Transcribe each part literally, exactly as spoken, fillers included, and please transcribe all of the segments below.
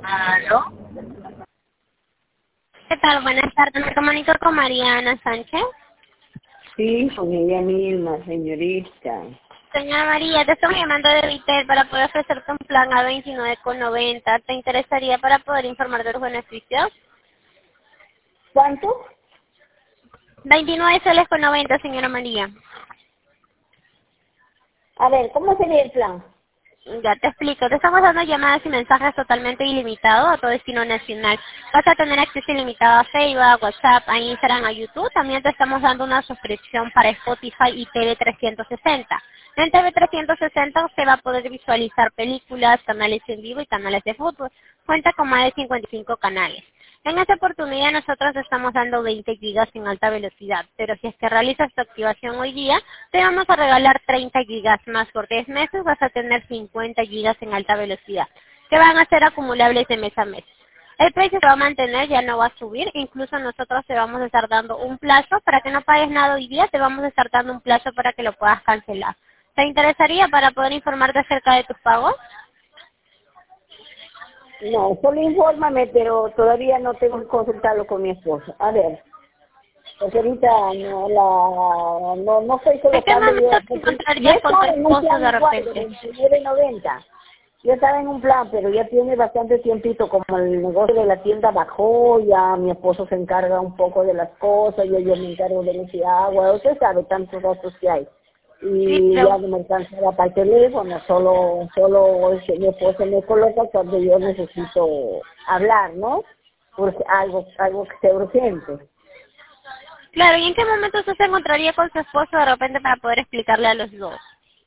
¿Aló? ¿Qué tal? Buenas tardes. Me comunico con Mariana Sánchez. Sí, con ella misma, señorita. Señora María, te estoy llamando de Vitel para poder ofrecerte un plan a veintinueve con noventa. ¿Te interesaría para poder informar de los beneficios? ¿Cuánto? veintinueve soles con noventa, señora María. A ver, ¿cómo sería el plan? Ya te explico. Te estamos dando llamadas y mensajes totalmente ilimitados a todo destino nacional. Vas a tener acceso ilimitado a Facebook, a WhatsApp, a Instagram, a YouTube. También te estamos dando una suscripción para Spotify y T V trescientos sesenta. En T V trescientos sesenta usted va a poder visualizar películas, canales en vivo y canales de fútbol. Cuenta con más de cincuenta y cinco canales. En esta oportunidad nosotros estamos dando veinte gigas en alta velocidad, pero si es que realizas tu activación hoy día, te vamos a regalar treinta gigas más por diez meses, vas a tener cincuenta gigas en alta velocidad, que van a ser acumulables de mes a mes. El precio se va a mantener, ya no va a subir, incluso nosotros te vamos a estar dando un plazo, para que no pagues nada hoy día, te vamos a estar dando un plazo para que lo puedas cancelar. ¿Te interesaría para poder informarte acerca de tus pagos? No, solo infórmame, pero todavía no tengo que consultarlo con mi esposo. A ver, porque ahorita no, la, no, no estoy ¿En qué colocando yo, momento te porque yo encontrarías con tu estaba en un esposo plan de igual de repente? veintinueve noventa. Yo estaba en un plan, pero ya tiene bastante tiempito, como el negocio de la tienda bajó, ya mi esposo se encarga un poco de las cosas, yo, yo me encargo de luz y agua, usted sabe tantos gastos que hay. Sí, Y ya pero no me alcanzaba para el teléfono, solo, solo este, mi esposo me coloca cuando yo necesito hablar, ¿no? Porque algo, algo que sea urgente. claro, ¿y en qué momento usted se encontraría con su esposo de repente para poder explicarle a los dos?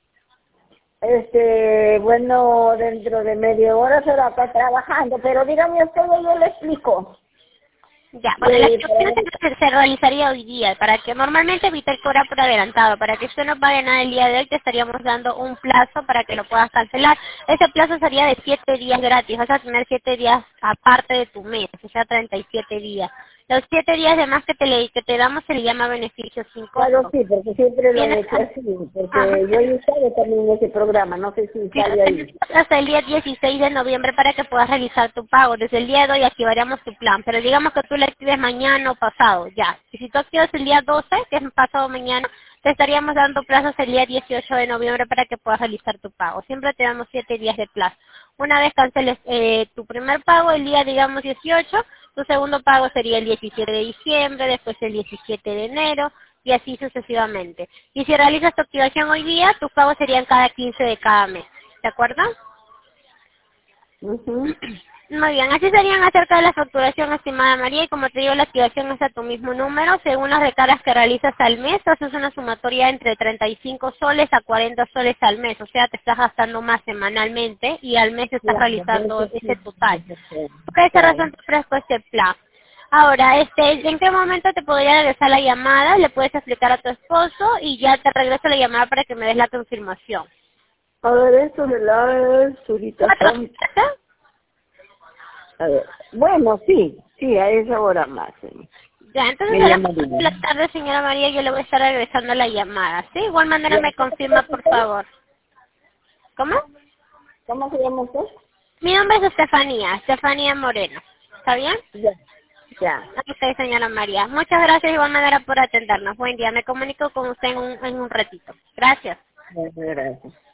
Este, bueno, dentro de media hora se va a estar trabajando, pero dígame usted, yo le explico. Ya, bueno, la Y activación para se, se realizaría hoy día, para que normalmente Vitel cobra por adelantado, para que usted no pague nada el día de hoy, te estaríamos dando un plazo para que lo puedas cancelar. Ese plazo sería de siete días gratis, vas a tener siete días aparte de tu mes, o sea, treinta y siete días. Los siete días de más que te, le, que te damos se le llama beneficio sin Claro, costo. sí, porque siempre lo han Tienes, hecho así, ajá, porque yo he estado también en ese programa, no sé si sí, sale tenemos ahí. hasta el día dieciséis de noviembre para que puedas realizar tu pago. Desde el día de hoy activaríamos tu plan, pero digamos que tú lo actives mañana o pasado, ya. Y si tú activas el día doce, que es pasado mañana, te estaríamos dando plazos el día dieciocho de noviembre para que puedas realizar tu pago. Siempre te damos siete días de plazo. Una vez canceles eh, tu primer pago el día, digamos, dieciocho, tu segundo pago sería el diecisiete de diciembre, después el diecisiete de enero, y así sucesivamente. Y si realizas tu activación hoy día, tus pagos serían cada quince de cada mes. ¿De acuerdo? Ujú. Muy bien, así serían acerca de la facturación, estimada María, y como te digo, la activación es a tu mismo número, según las recargas que realizas al mes, haces una sumatoria entre treinta y cinco soles a cuarenta soles al mes, o sea, te estás gastando más semanalmente y al mes estás Claro, realizando eso ese sí, total. eso sí, Por esa claro. razón te ofrezco este plan. Ahora, este, ¿en qué momento te podría regresar la llamada? Le puedes explicar a tu esposo y ya te regreso la llamada para que me des la confirmación. A ver, esto de las ahorita ¿Cuatro? son, a ver, bueno, sí, sí, a esa hora más. Sí. Ya, entonces Me a las cuatro llamaría. de la tarde, señora María, yo le voy a estar regresando la llamada, ¿sí? Igual manera Ya, me ¿cómo se confirma, llama por usted? favor. ¿Cómo? ¿Cómo se llama usted? Mi nombre es Estefanía, Estefanía Moreno. ¿Está bien? Ya, ya. Ok, señora María. Muchas gracias de igual manera por atendernos. Buen día. Me comunico con usted en un, en un ratito. Gracias. Bueno, gracias.